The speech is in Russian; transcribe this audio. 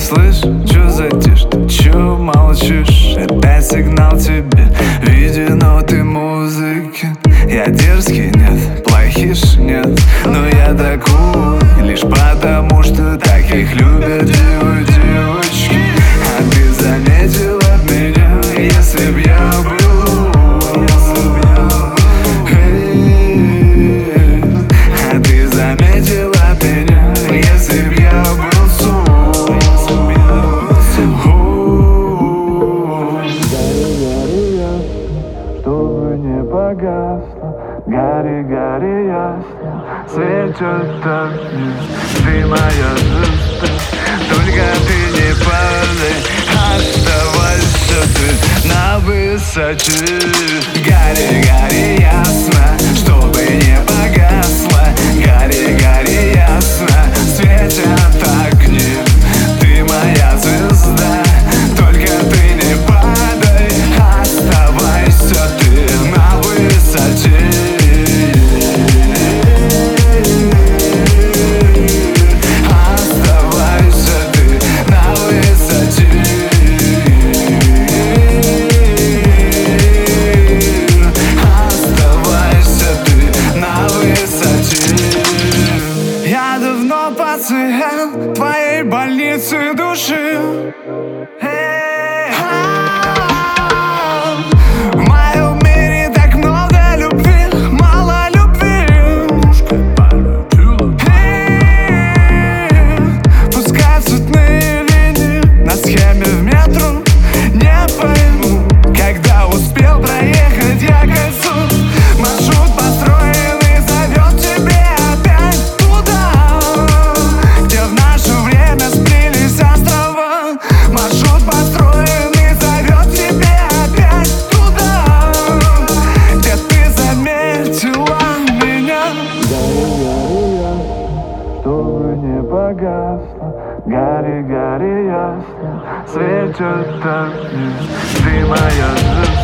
Слышь, чё затишь, ты чё молчишь? Это сигнал тебе, видено ты музыки. Я дерзкий, нет, плохиш, нет, но я такой лишь потому, что таких любят девочки. А ты заметила меня, если б я был? А ты заметила меня, если б я был? Чтобы не погасло, гори, гори ясно, светит огни, ты моя звезда. Только ты не падай, оставайся ты на высоте. Гори, гори ясно, чтобы не погасло, гори, гори ясно, светят огни, ты моя звезда. Только ты не падай, оставайся ты на высоте. Я давно пациент твоей больницы души. В моем мире так много любви, мало любви. Пускай цветные линии на схеме в метро. Не пойму, когда успел проехать я кольцо. Маршрут построенный зовет тебе опять туда, где в наше время сплелись острова. Маршрут построенный зовет тебе опять туда, где ты заметила меня. Чтобы не погасло, гори, гори ясно, светят огни, ты моя звезда.